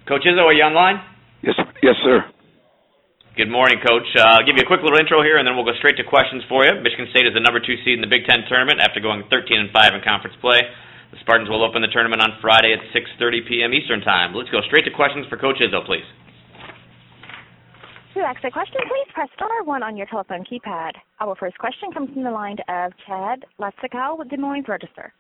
Coach Izzo, are you online? Yes, sir. Good morning, Coach. I'll give you a quick little intro here, and then we'll go straight to questions for you. Michigan State is the number 2 seed in the Big Ten tournament after going 13-5 in conference play. The Spartans will open the tournament on Friday at 6:30 p.m. Eastern Time. Let's go straight to questions for Coach Izzo, please. To ask a question, please press star 1 on your telephone keypad. Our first question comes from the line of Chad Letzikow with Des Moines Register.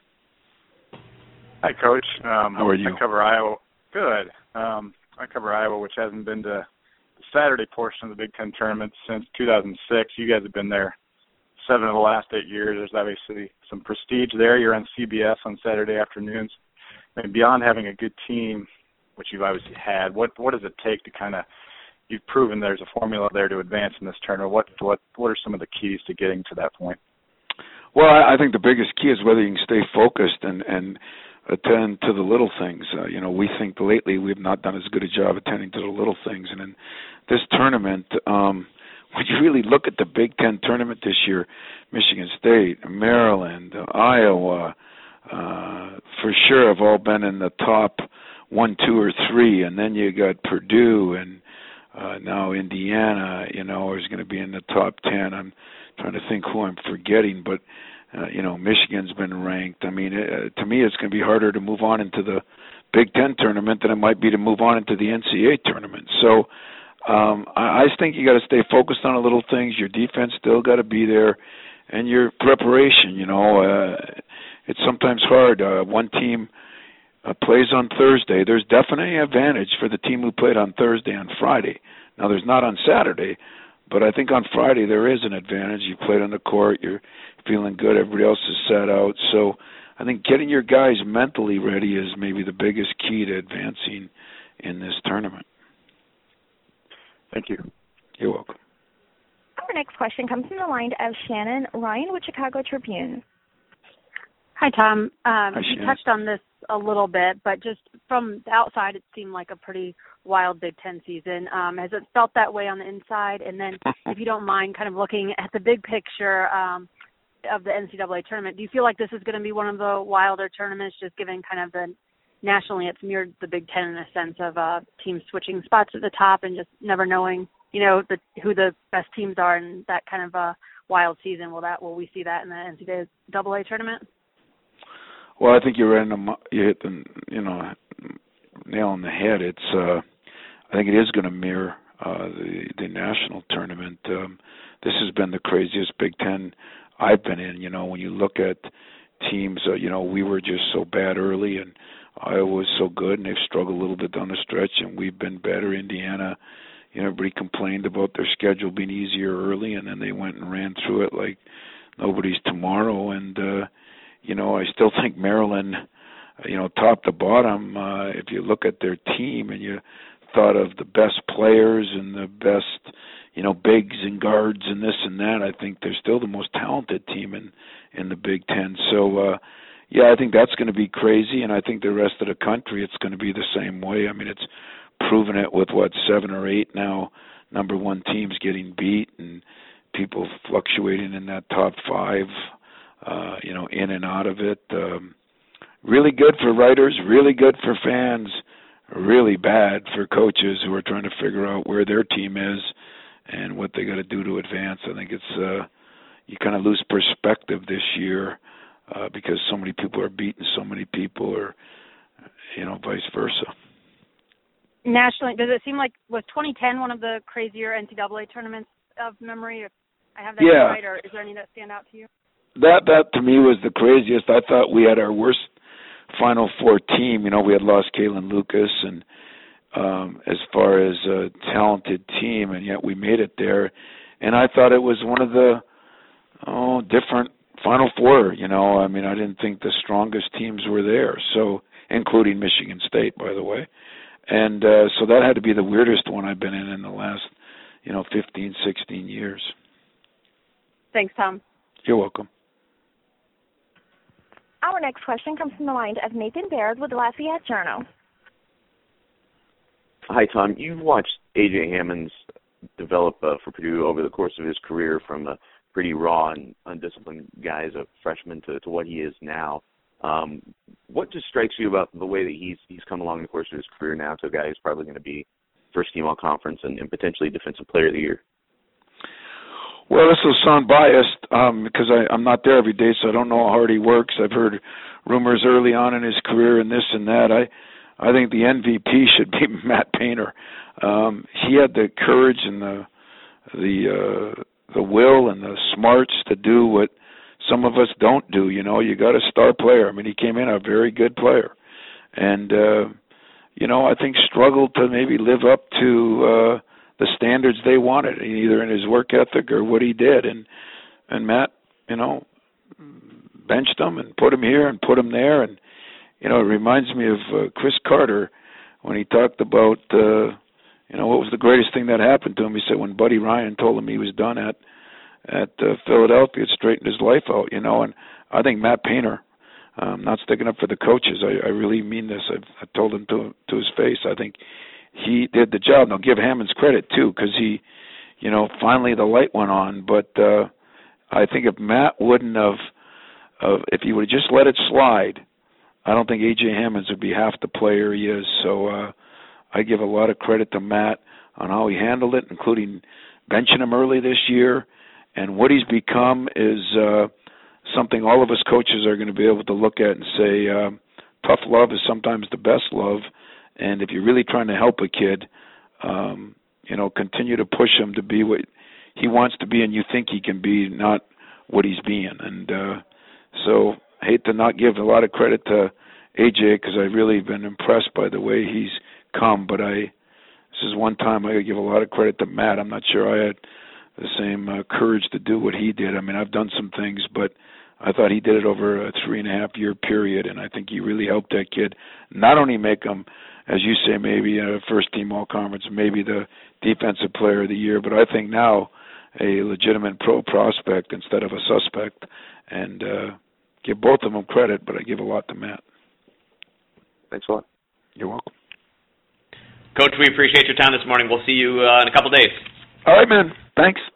Hi, Coach. How are you? I cover Iowa. Good. I cover Iowa, which hasn't been to the Saturday portion of the Big Ten tournament since 2006. You guys have been there 7 of the last 8 years. There's obviously some prestige there. You're on CBS on Saturday afternoons. And beyond having a good team, which you've obviously had, what does it take to kind of, you've proven there's a formula there to advance in this tournament. What are some of the keys to getting to that point? Well, I think the biggest key is whether you can stay focused and attend to the little things. We think lately we've not done as good a job attending to the little things. And in this tournament, when you really look at the Big Ten tournament this year, Michigan State, Maryland, Iowa, for sure have all been in the top 1, 2, or 3. And then you got Purdue and now Indiana, is going to be in the top 10. I'm trying to think who I'm forgetting, but Michigan's been ranked. I mean, to me, it's going to be harder to move on into the Big Ten tournament than it might be to move on into the NCAA tournament. So I think you got to stay focused on the little things. Your defense still got to be there, and your preparation. It's sometimes hard. One team plays on Thursday. There's definitely an advantage for the team who played on Thursday on Friday. Now, there's not on Saturday, but I think on Friday there is an advantage. You played on the court. You're feeling good. Everybody else is set out. So I think getting your guys mentally ready is maybe the biggest key to advancing in this tournament. Thank you. You're welcome. Our next question comes from the line of Shannon Ryan with Chicago Tribune. Hi, Tom. Hi, you Shannon. touched on this a little bit, but just from the outside, it seemed like a pretty wild Big Ten season. Has it felt that way on the inside? And then, if you don't mind, kind of looking at the big picture of the NCAA tournament, do you feel like this is going to be one of the wilder tournaments, just given kind of the nationally it's mirrored the Big Ten in a sense of teams switching spots at the top and just never knowing, who the best teams are in that kind of a wild season? Will we see that in the NCAA tournament? Well, I think you hit the nail on the head. It's I think it is going to mirror the national tournament. This has been the craziest Big Ten I've been in. When you look at teams, we were just so bad early, and Iowa was so good, and they've struggled a little bit down the stretch, and we've been better. Indiana, everybody complained about their schedule being easier early, and then they went and ran through it like nobody's tomorrow. And I still think Maryland, top to bottom, if you look at their team and you thought of the best players and the best, bigs and guards and this and that, I think they're still the most talented team in the Big Ten. So, I think that's going to be crazy, and I think the rest of the country, it's going to be the same way. I mean, it's proven it with, 7 or 8 now, number 1 teams getting beat and people fluctuating in that top 5. In and out of it. Really good for writers, really good for fans, really bad for coaches who are trying to figure out where their team is and what they got to do to advance. I think it's you kind of lose perspective this year because so many people are beating so many people, or vice versa. Nationally, does it seem like was 2010 one of the crazier NCAA tournaments of memory? If I have that right, or is there any that stand out to you? That to me was the craziest. I thought we had our worst Final Four team. We had lost Kalen Lucas, and as far as a talented team, and yet we made it there. And I thought it was one of the different Final Four. I mean, I didn't think the strongest teams were there. So, including Michigan State, by the way. And so that had to be the weirdest one I've been in the last, 15, 16 years. Thanks, Tom. You're welcome. Our next question comes from the line of Nathan Baird with the Lafayette Journal. Hi, Tom. You've watched A.J. Hammons develop for Purdue over the course of his career from a pretty raw and undisciplined guy as a freshman to what he is now. What just strikes you about the way that he's come along the course of his career now to a guy who's probably going to be first-team all-conference and potentially Defensive Player of the Year? Well, this will sound biased because I'm not there every day, so I don't know how hard he works. I've heard rumors early on in his career and this and that. I think the MVP should be Matt Painter. He had the courage and the will and the smarts to do what some of us don't do. You know, you got a star player. I mean, he came in a very good player, and I think struggled to maybe live up to the standards they wanted, either in his work ethic or what he did. And Matt, benched him and put him here and put him there. And, it reminds me of Chris Carter when he talked about, what was the greatest thing that happened to him. He said when Buddy Ryan told him he was done at Philadelphia, it straightened his life out, And I think Matt Painter, not sticking up for the coaches, I really mean this. I told him to his face. I think he did the job. Now, give Hammonds credit, too, because he, finally the light went on. But I think if Matt wouldn't have, if he would have just let it slide, I don't think A.J. Hammonds would be half the player he is. So I give a lot of credit to Matt on how he handled it, including benching him early this year. And what he's become is something all of us coaches are going to be able to look at and say, tough love is sometimes the best love. And if you're really trying to help a kid, continue to push him to be what he wants to be and you think he can be, not what he's being. And so I hate to not give a lot of credit to AJ because I've really been impressed by the way he's come. But this is one time I give a lot of credit to Matt. I'm not sure I had the same courage to do what he did. I mean, I've done some things, but I thought he did it over a 3.5-year period, and I think he really helped that kid not only make him, as you say, maybe a first-team all-conference, maybe the Defensive Player of the Year, but I think now a legitimate pro prospect instead of a suspect, and give both of them credit, but I give a lot to Matt. Thanks a lot. You're welcome. Coach, we appreciate your time this morning. We'll see you in a couple days. All right, man. Thanks.